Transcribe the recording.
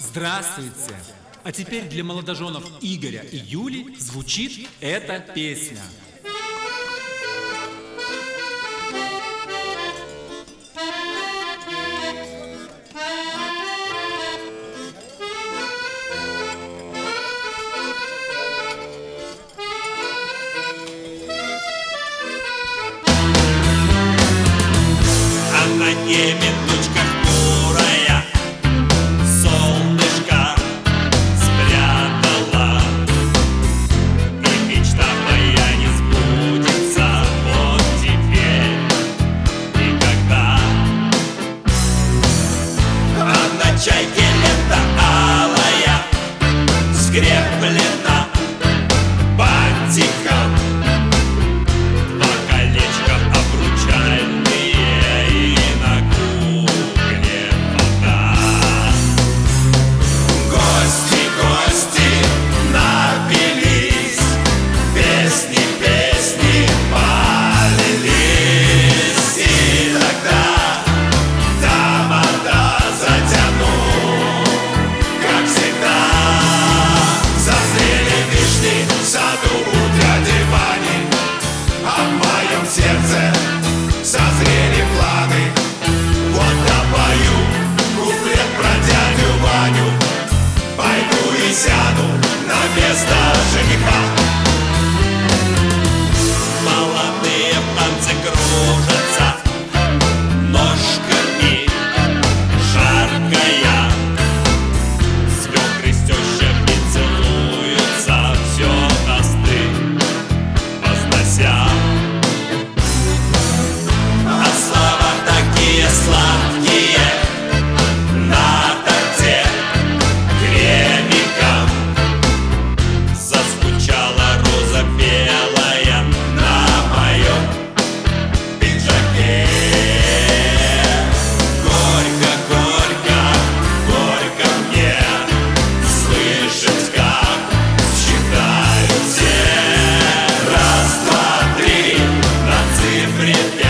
Здравствуйте! А теперь для молодоженов Игоря и Юли звучит эта песня. А на небе тучка хмурая солнышко спрятала, и мечта моя не сбудется вот теперь никогда. А на чайке лента алая скреплена бантиком, два колечка обручальные и на кукле фото. Гости, гости напились, песни, песни полились, и тогда тамада затянул, как всегда. Созрели вишни в саду у дяди Вани, а в моем сердце созрели планы. Вот допою куплет про дядю Ваню, пойду и сяду на место жениха. Молодые в танце кружатся ножками, жаркая. Свекры с тещами целуются, все тосты вознося. А слова такие сладкие на торте кремиком. Зазвучала роза белая на моем пиджаке. Горько, горько, горько мне слышать, как считают все. Раз, два, три, на цифре 5.